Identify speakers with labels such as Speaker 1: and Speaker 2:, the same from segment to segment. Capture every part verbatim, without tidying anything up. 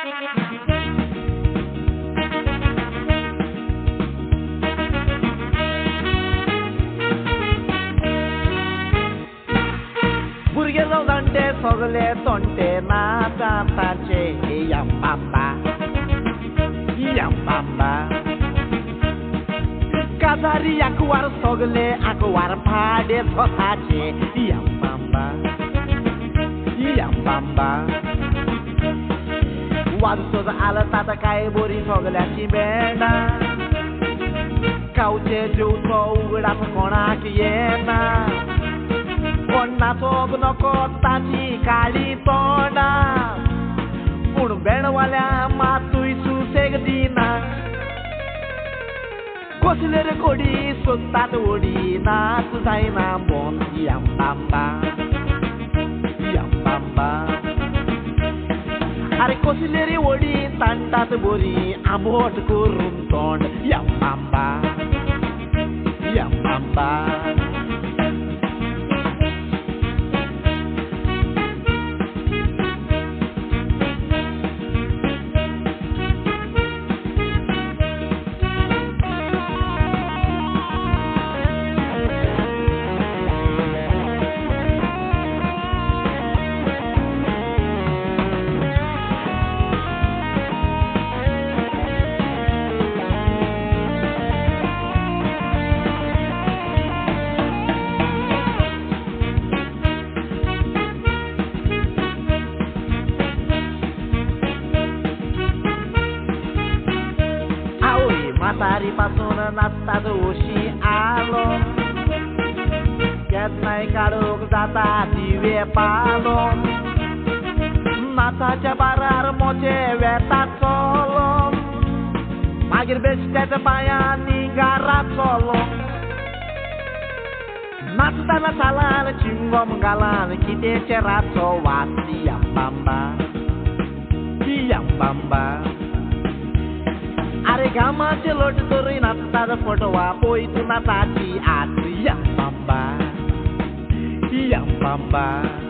Speaker 1: भुरगे जावं जाणटे सगळे तोंटे नाचांताचे यंबांबा यंबांबा काजारी आंकवार सगळे आंकवार भाडे स्वताचे यंबांबा यंबांबा वाजतोच आलतात काय बोरी सगळ्याची बेंडा कावचे जेवचो उगडाच कोणाक येना कोण नाचोंक नको ताची काळी तोंडा पूण बेणवाल्या मातूय सुसेग दिना कसले रे कोडी सोदतात ओडी नाच जायना बोन यंबांबा यंबांबा अरे कसले रे ओडी ताणटात बोरी आंबट करून तोंड यंबांबा यंबांबा म्हातारी पासून नाचतात उशी आलो केन्नाय काडूंक जाता दिवे पालो नाचाच्या बारार मोचे वेतात चलो मागीर बेश्ट्याच्या पांयांनी गारात चलो नाचतना सालान चिंगम घालान कितेंचे रातचो वास यंबांबा यंबांबा अरे घामाचे लोट तोरी नाचतात फोटवा पळयत नाचाची आत यंबांबा यंबांबा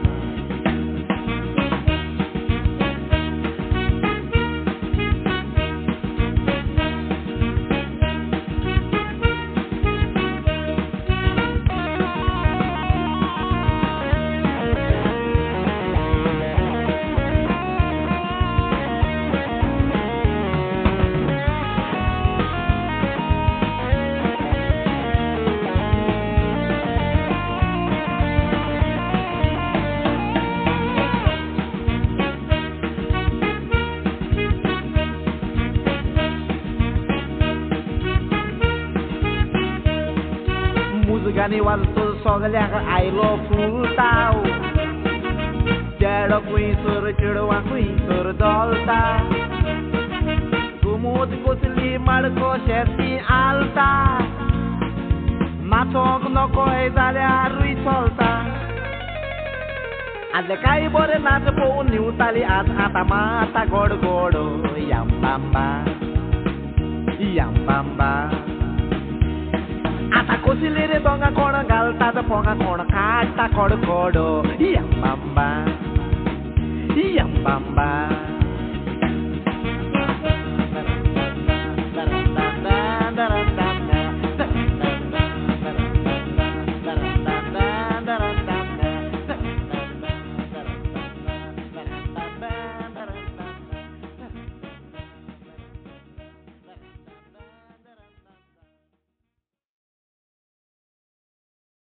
Speaker 1: गाणी वाजतो सगळ्याक आयलो फुलताव चेडो खुंयसर चेडवा खुंयसर दोलता घुमूत कसली माडको शेती आलता नाचोंक नकोय जाल्यारूय चलता आदले काय बरे नाच पळोवन निवताली आज आतां माता गोड गोड यंबांबा यंबांबा आता कसले रे दोंगा कोण घालतात पोंगा कोण काडटा कडकोडो यंबांबा यंबांबा